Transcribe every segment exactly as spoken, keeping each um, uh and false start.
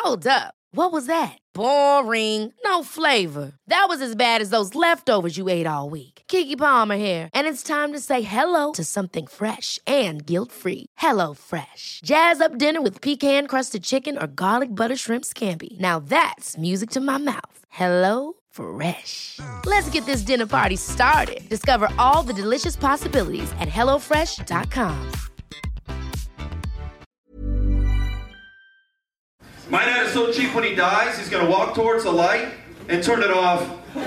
Hold up. What was that? Boring. No flavor. That was as bad as those leftovers you ate all week. Keke Palmer here, and it's time to say hello to something fresh and guilt-free. Hello Fresh. Jazz up dinner with pecan-crusted chicken or garlic butter shrimp scampi. Now that's music to my mouth. Hello Fresh. Let's get this dinner party started. Discover all the delicious possibilities at hello fresh dot com. My dad is so cheap when he dies, he's gonna walk towards the light and turn it off.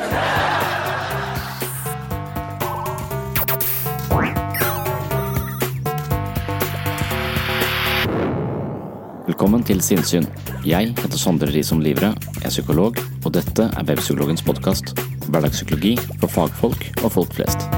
Velkommen til Sinnsyn. Jeg heter Sondre Risom Livre, jeg er psykolog, og dette er Webpsykologens podcast. Hverdagspsykologi for fagfolk og folk flest.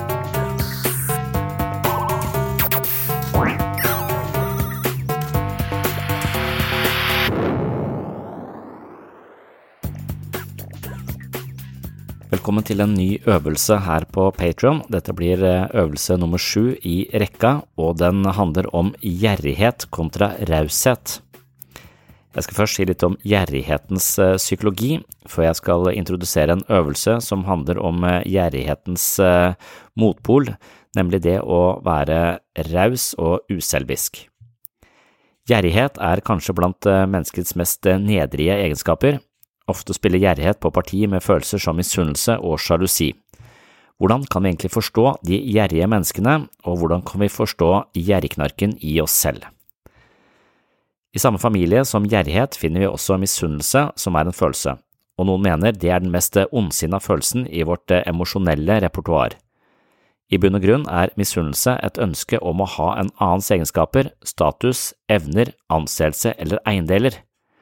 Velkommen til en ny øvelse her på Patreon. Dette blir øvelse nummer sju i rekka, og den handler om gjerrighet kontra raushet. Jeg skal først si litt om gjerrighetens psykologi, før jeg skal introdusere en øvelse som handler om gjerrighetens motpol, nemlig det å være raus og uselvisk. Gjerrighet er kanskje blant menneskets mest nedrige egenskaper. Ofte spiller gjerrighet på parti med følelser som misunnelse og sjalusi. Hvordan kan vi egentlig forstå de gjerrige menneskene, og hvordan kan vi forstå gjerrigknarken i oss selv? I samme familie som gjerrighet finner vi også misunnelse, som er en følelse, og noen mener det er den mest ondsinna følelsen i vårt emosjonelle repertoar. I bunn og grunn er misunnelse et ønske om å ha en annens egenskaper, status, evner, anseelse eller eiendeler.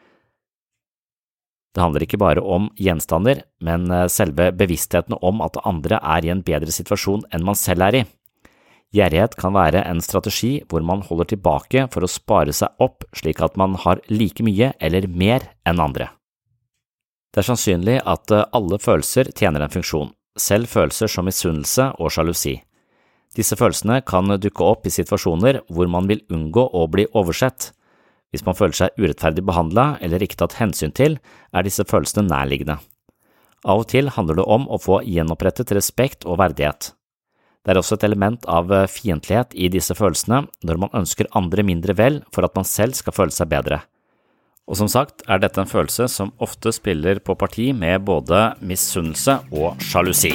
Det handler ikke bare om gjenstander, men selve bevisstheten om at andre er i en bedre situasjon enn man selv er i. Gjerrighet kan være en strategi hvor man holder tilbake for å spare seg opp slik at man har like mye eller mer enn andre. Det er sannsynlig at alle følelser tjener en funksjon, selv følelser som misunnelse og sjalusi. Disse følelsene kan dukke opp i situasjoner hvor man vil unngå å bli oversett. Hvis man føler seg urettferdig behandlet eller ikke tatt hensyn til, er disse følelsene nærliggende. Av og til handler det om å få gjenopprettet respekt og verdighet. Det er også et element av fiendtlighet i disse følelsene når man ønsker andre mindre vel for at man selv skal føle seg bedre. Og som sagt er dette en følelse som ofte spiller på parti med både misunnelse og sjalusi.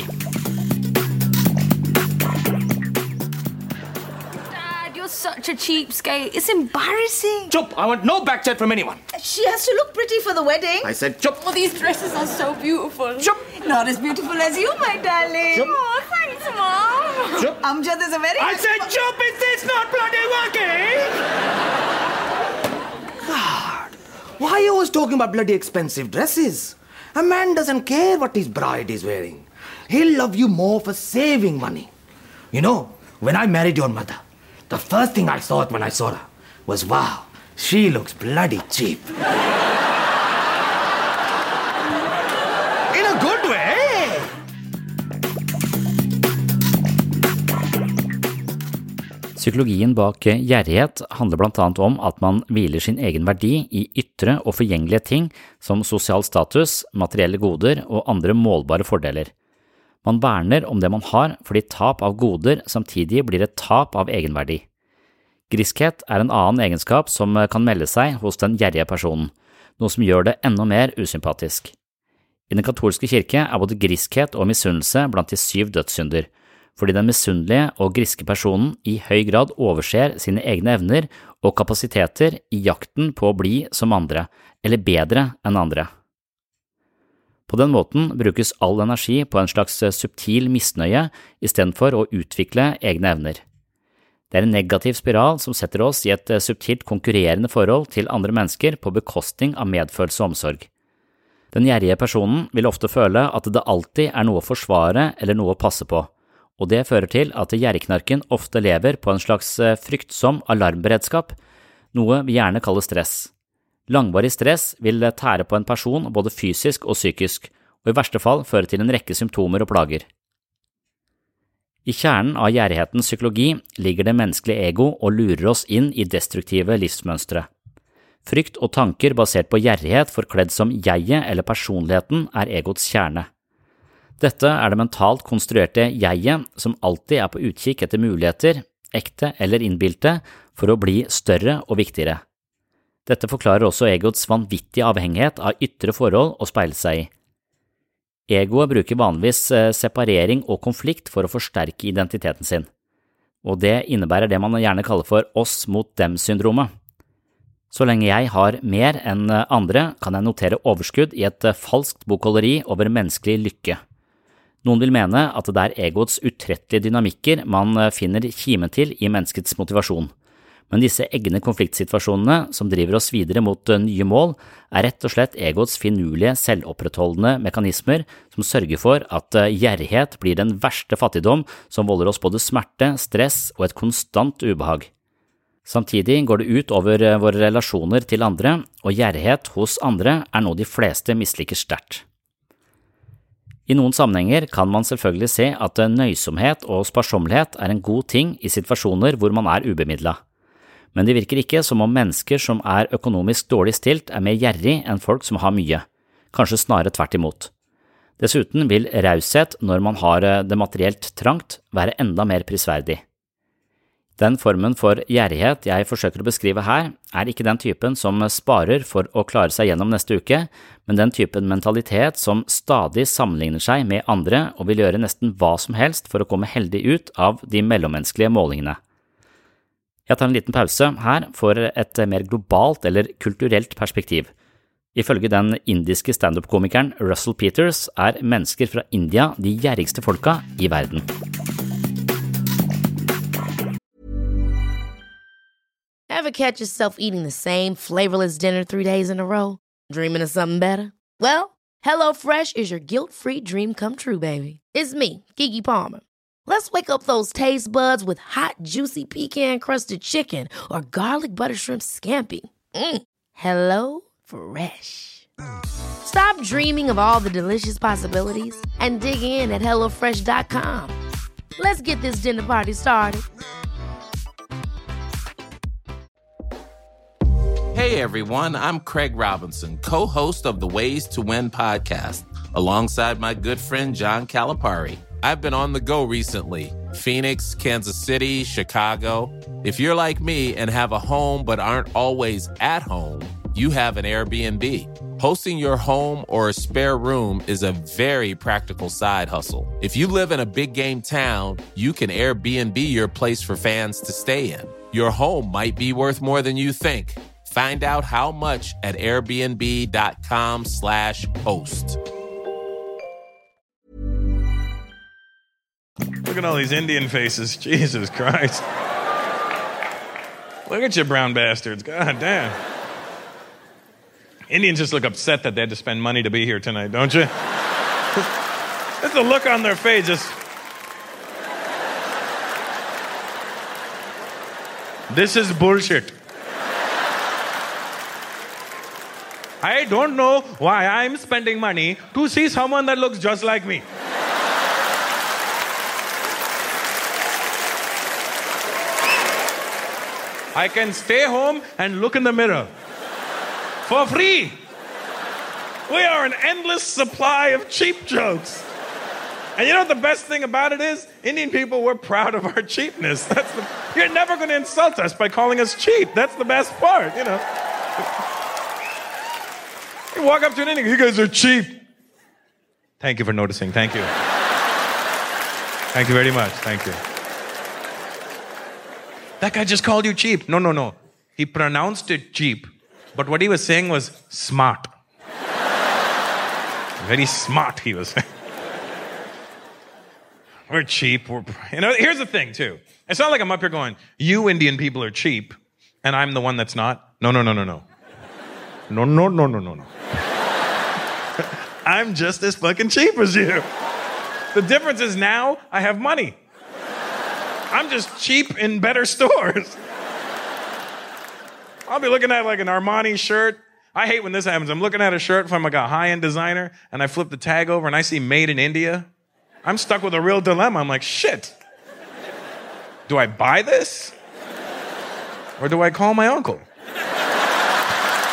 Such a cheapskate. It's embarrassing. Chup, I want no back chat from anyone. She has to look pretty for the wedding. I said chup. Oh, these dresses are so beautiful. Chup. Not as beautiful as you, my darling. Chup. Oh, thanks, Mom. Chup. Amjad is a very... I said chup, is this not bloody working? God, why are you always talking about bloody expensive dresses? A man doesn't care what his bride is wearing. He'll love you more for saving money. You know, when I married your mother, the first thing I thought when I saw her was, wow, she looks bloody cheap. In a good way. Psykologien bak gjerrighet handler blant annet om at man hviler sin egen verdi i ytre og forgjengelige ting som sosial status, materielle goder og andre målbare fordeler. Man verner om det man har fordi tap av goder samtidig blir et tap av egenverdi. Griskhet er en annen egenskap som kan melde seg hos den gjerrige personen, noe som gjør det enda mer usympatisk. I den katolske kirke er både griskhet og misunnelse blant de syv dødssynder, fordi den misunnelige og griske personen i høy grad overser sine egne evner og kapasiteter i jakten på å bli som andre, eller bedre enn andre. På den måten brukes all energi på en slags subtil misnøye i stedet for å utvikle egne evner. Det er en negativ spiral som setter oss i et subtilt konkurrerende forhold til andre mennesker på bekostning av medfølelse og omsorg. Den gjerrige personen vil ofte føle at det alltid er noe å forsvare eller noe å passe på, og det fører til at gjerrigknarken ofte lever på en slags fryktsom alarmberedskap, noe vi gjerne kaller stress. Langvarig stress vil tære på en person både fysisk og psykisk, og i verste fall føre til en rekke symptomer og plager. I kjernen av gjerrighetens psykologi ligger det menneskelige ego og lurer oss inn i destruktive livsmønstre. Frykt og tanker basert på gjerrighet forkledd som jeget eller personligheten er egots kjerne. Dette er det mentalt konstruerte jeget som alltid er på utkikk etter muligheter, ekte eller innbilte, for å bli større og viktigere. Dette forklarer også egots vanvittige avhengighet av ytre forhold å speile seg i. Egoet bruker vanligvis separering og konflikt for å forsterke identiteten sin, og det innebærer det man gjerne kaller for oss mot dem-syndromet. Så lenge jeg har mer enn andre, kan jeg notere overskudd i et falskt bokholderi over menneskelig lykke. Noen vil mene at det er egoets utrettelige dynamikker man finner kimen til i menneskets motivasjon. Men disse egne konfliktsituasjonene som driver oss videre mot nye mål, er rett og slett egoets finurlige, selvopprettholdende mekanismer som sørger for at gjerrighet blir den verste fattigdom som volder oss både smerte, stress og et konstant ubehag. Samtidig går det ut over våre relasjoner til andre, og gjerrighet hos andre er noe de fleste misliker sterkt. I noen sammenhenger kan man selvfølgelig se at nøysomhet og sparsommelighet er en god ting i situasjoner hvor man er ubemidlet. Men det virker ikke som om mennesker som er økonomisk dårlig stilt er mer gjerrig enn folk som har mye, kanskje snarere tvert imot. Dessuten vil raushet når man har det materielt trangt være enda mer prisverdig. Den formen for gjerrighet jeg forsøker å beskrive her, er ikke den typen som sparer for å klare seg gjennom neste uke, men den typen mentalitet som stadig sammenligner seg med andre og vil gjøre nesten hva som helst for å komme heldig ut av de mellommenneskelige målingene. Jeg tar en liten pause her for et mer globalt eller kulturelt perspektiv. Ifølge den indiske stand-up-komikeren Russell Peters er mennesker fra India de gjerrigste folka i verden. Ever catch yourself eating the same flavorless dinner three days in a row? Dreaming of something better? Well, HelloFresh is your guilt-free dream come true, baby. It's me, Keke Palmer. Let's wake up those taste buds with hot, juicy pecan-crusted chicken or garlic butter shrimp scampi. Mm. Hello Fresh. Stop dreaming of all the delicious possibilities and dig in at hello fresh dot com. Let's get this dinner party started. Hey everyone, I'm Craig Robinson, co-host of the Ways to Win podcast, alongside my good friend John Calipari. I've been on the go recently. Phoenix, Kansas City, Chicago. If you're like me and have a home but aren't always at home, you have an Airbnb. Hosting your home or a spare room is a very practical side hustle. If you live in a big game town, you can Airbnb your place for fans to stay in. Your home might be worth more than you think. Find out how much at airbnb.com slash host. Look at all these Indian faces. Jesus Christ. Look at you brown bastards. God damn. Indians just look upset that they had to spend money to be here tonight, don't you? That's the look on their face. Just... This is bullshit. I don't know why I'm spending money to see someone that looks just like me. I can stay home and look in the mirror. For free. We are an endless supply of cheap jokes. And you know what the best thing about it is? Indian people, we're proud of our cheapness. That's the, you're never going to insult us by calling us cheap. That's the best part, you know. You walk up to an Indian, you guys are cheap. Thank you for noticing. Thank you. Thank you very much. Thank you. That guy just called you cheap. No, no, no. He pronounced it cheap. But what he was saying was smart. Very smart, he was saying. We're cheap. We're, you know, here's the thing, too. It's not like I'm up here going, you Indian people are cheap, and I'm the one that's not. No, no, no, no, no. No, no, no, no, no, no. I'm just as fucking cheap as you. The difference is now I have money. I'm just cheap in better stores. I'll be looking at like an Armani shirt. I hate when this happens. I'm looking at a shirt from like a high-end designer, and I flip the tag over, and I see made in India. I'm stuck with a real dilemma. I'm like, shit. Do I buy this? Or do I call my uncle?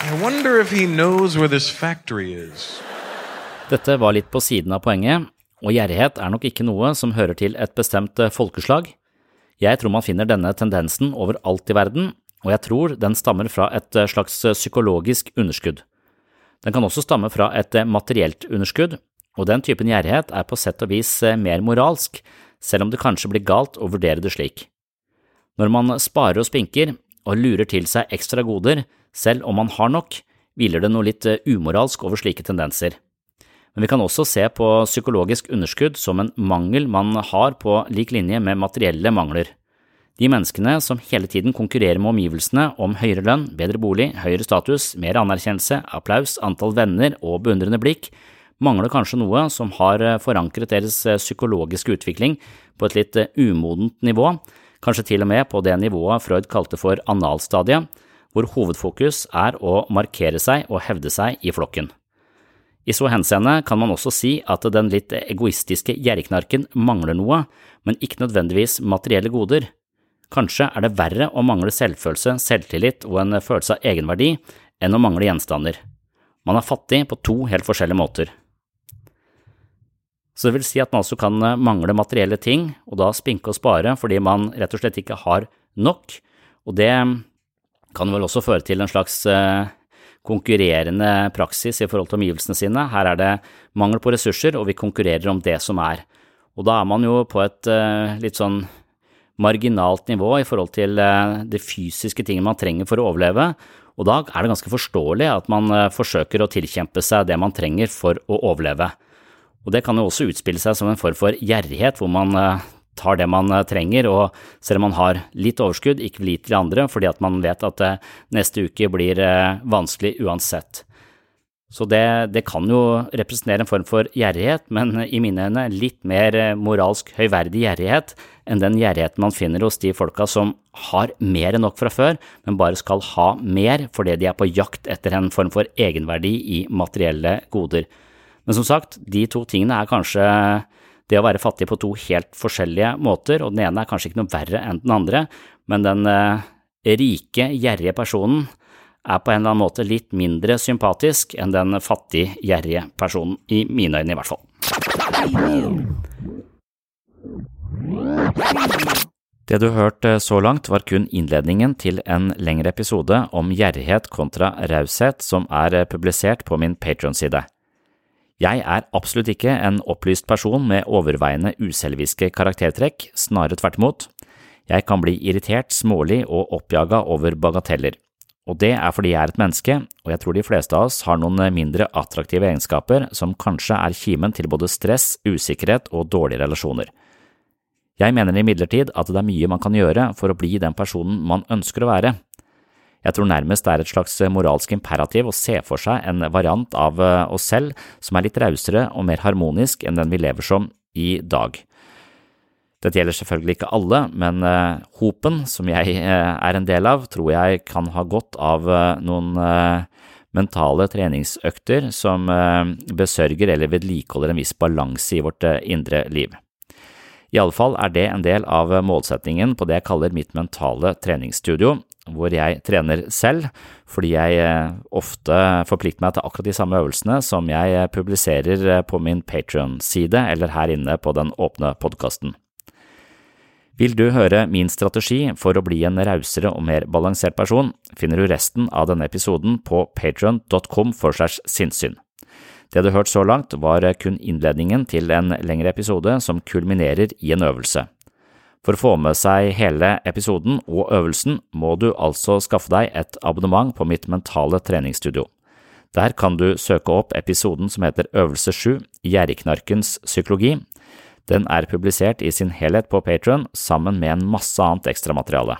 I wonder if he knows where this factory is. Dette var litt på siden av poenget, og gjerrighet er nok ikke noe som hører til et bestemt folkeslag. Jeg tror man finner denne tendensen overalt i verden, og jeg tror den stammer fra et slags psykologisk underskudd. Den kan også stamme fra et materielt underskudd, og den typen gjerrighet er på sett og vis mer moralsk, selv om det kanskje blir galt å vurdere det slik. Når man sparer og spinker og lurer til seg ekstra goder, selv om man har nok, hviler det noe litt umoralsk over slike tendenser. Men vi kan også se på psykologisk underskudd som en mangel man har på lik linje med materielle mangler. De menneskene som hele tiden konkurrerer med omgivelsene om høyere lønn, bedre bolig, høyere status, mer anerkjennelse, applaus, antall venner og beundrende blikk, mangler kanskje noe som har forankret deres psykologiske utvikling på et litt umodent nivå, kanskje til og med på det nivået Freud kalte for analstadiet, hvor hovedfokus er å markere seg og hevde seg i flokken. I så henseende kan man også si at den litt egoistiske gjerrigknarken mangler noe, men ikke nødvendigvis materielle goder. Kanskje er det verre å mangle selvfølelse, selvtillit og en følelse av egenverdi enn å mangle gjenstander. Man er fattig på to helt forskjellige måter. Så det vil si at man også kan mangle materielle ting, og da spinke og spare fordi man rett og slett ikke har nok, og det kan vel også føre til en slags konkurrerende praksis i forhold til omgivelsene sine. Her er det mangel på ressurser, og vi konkurrerer om det som er. Og da er man jo på et litt sånn marginalt nivå i forhold til det fysiske tingene man trenger for å overleve, og da er det ganske forståelig at man forsøker å tilkjempe seg det man trenger for å overleve. Og det kan jo også utspille seg som en form for gjerrighet, hvor man tar det man trenger, og selv om man har litt overskudd, ikke vil gi til andre, fordi at man vet at neste uke blir vanskelig uansett. Så det, det kan jo representere en form for gjerrighet, men i mine øyne litt mer moralsk høyverdig gjerrighet enn den gjerrigheten man finner hos de folka som har mer enn nok fra før, men bare skal ha mer fordi de er på jakt etter en form for egenverdi i materielle goder. Men som sagt, de to tingene er kanskje det å være fattig på to helt forskjellige måter, og den ene er kanskje ikke noe verre enn den andre, men den eh, rike, gjerrige personen er på en eller annen måte litt mindre sympatisk enn den fattig, gjerrige personen, i mine øyne i hvert fall. Det du hørte så langt var kun innledningen til en lengre episode om gjerrighet kontra raushet som er publisert på min Patreon-side. Jeg er absolutt ikke en opplyst person med overveiende uselviske karaktertrekk, snarere tvert imot. Jeg kan bli irritert, smålig og oppjaget over bagateller. Og det er fordi jeg er et menneske, og jeg tror de fleste av oss har noen mindre attraktive egenskaper som kanskje er kimen til både stress, usikkerhet og dårlige relasjoner. Jeg mener imidlertid at det er mye man kan gjøre for å bli den personen man ønsker å være. Jeg tror nærmest det er et slags moralsk imperativ å se for seg en variant av oss selv som er litt rausere og mer harmonisk enn den vi lever som i dag. Dette gjelder selvfølgelig ikke alle, men uh, hopen, som jeg uh, er en del av, tror jeg kan ha godt av uh, noen uh, mentale treningsøkter som uh, besørger eller vedlikeholder en viss balanse i vårt uh, indre liv. I alle fall er det en del av målsettingen på det jeg kaller mitt mentale treningsstudio, hvor jeg trener selv, fordi jeg ofte forplikter meg til akkurat de samme øvelsene som jeg publiserer på min Patreon-side eller her inne på den åpne podcasten. Vil du høre min strategi for å bli en rausere og mer balansert person, finner du resten av denne episoden på patreon dot com slash sinnssyn. Det du hørt så langt var kun innledningen til en lengre episode som kulminerer i en øvelse. For å få med seg hele episoden og øvelsen må du altså skaffe deg et abonnement på mitt mentale treningsstudio. Der kan du søke opp episoden som heter Øvelse sju, Gjerrigknarkens psykologi. Den er publisert i sin helhet på Patreon sammen med en masse annet ekstramateriale.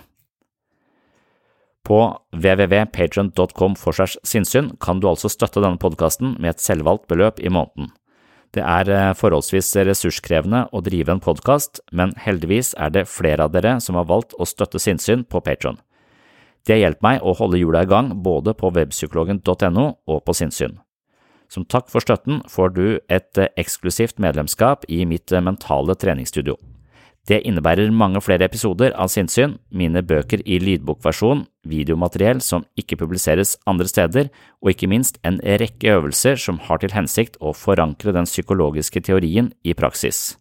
På w w w punktum patreon dot com slash sinnssyn kan du altså støtte denne podcasten med et selvvalgt beløp i måneden. Det er forholdsvis ressurskrevende å drive en podcast, men heldigvis er det flere av dere som har valgt å støtte sinnssyn på Patreon. Det har hjulpet meg å holde hjula i gang både på webpsykologen dot no og på sinnssyn. Som takk for støtten får du et eksklusivt medlemskap i mitt mentale treningsstudio. Det innebærer mange flere episoder av Sinnsyn, mine bøker i lydbokversjon, videomateriell som ikke publiseres andre steder, og ikke minst en rekke øvelser som har til hensikt å forankre den psykologiske teorien i praksis.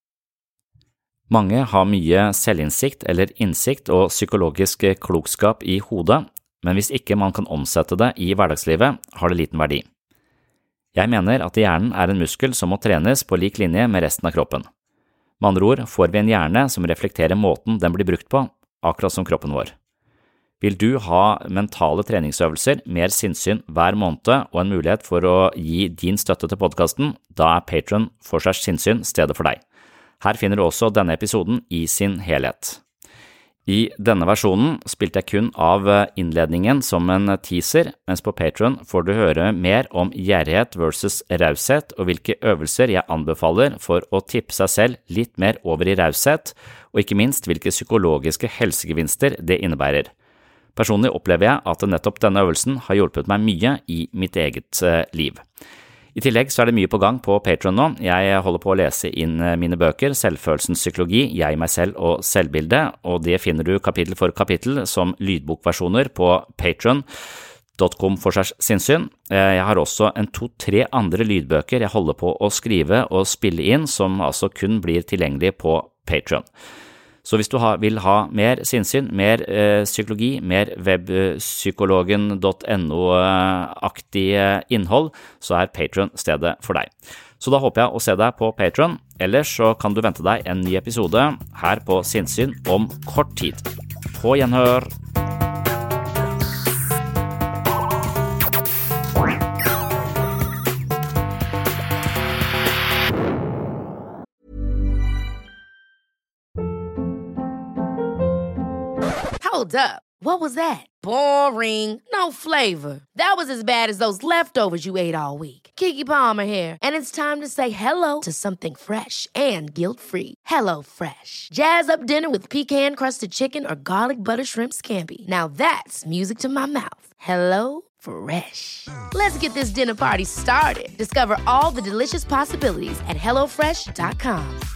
Mange har mye selvinnsikt eller innsikt og psykologisk klokskap i hodet, men hvis ikke man kan omsette det i hverdagslivet, har det liten verdi. Jeg mener at hjernen er en muskel som må trenes på lik linje med resten av kroppen. Med andre ord får vi en hjerne som reflekterer måten den blir brukt på, akkurat som kroppen vår. Vil du ha mentale treningsøvelser, mer sinnssyn hver måned og en mulighet for å gi din støtte til podcasten, da er Patreon slash sinnssyn stedet for deg. Her finner du også denne episoden i sin helhet. I denne versjonen spilte jeg kun av innledningen som en teaser, mens på Patreon får du høre mer om gjerrighet versus raushet og hvilke øvelser jeg anbefaler for å tippe seg selv litt mer over i raushet, og ikke minst hvilke psykologiske helsegevinster det innebærer. Personlig opplever jeg at nettopp denne øvelsen har hjulpet meg mye i mitt eget liv. I tillegg så er det mye på gang på Patreon nå. Jeg holder på å lese inn mine bøker, Selvfølelsens psykologi, Jeg, meg selv og selvbilde, og det finner du kapittel for kapittel som lydbokversjoner på patreon dot com slash sinnssyn. Jeg har også en to-tre andre lydbøker jeg holder på å skrive og spille inn, som altså kun blir tilgjengelig på Patreon. Så hvis du ha, vil ha mer sinnssyn, mer eh, psykologi, mer webpsykologen dot no-aktig innhold, så er Patreon stedet for deg. Så da håper jeg å se deg på Patreon, ellers så kan du vente deg en ny episode her på Sinnssyn om kort tid. På gjenhør! Hold up. What was that? Boring. No flavor. That was as bad as those leftovers you ate all week. Keke Palmer here, and it's time to say hello to something fresh and guilt-free. Hello Fresh. Jazz up dinner with pecan-crusted chicken or garlic butter shrimp scampi. Now that's music to my mouth. Hello Fresh. Let's get this dinner party started. Discover all the delicious possibilities at hello fresh dot com.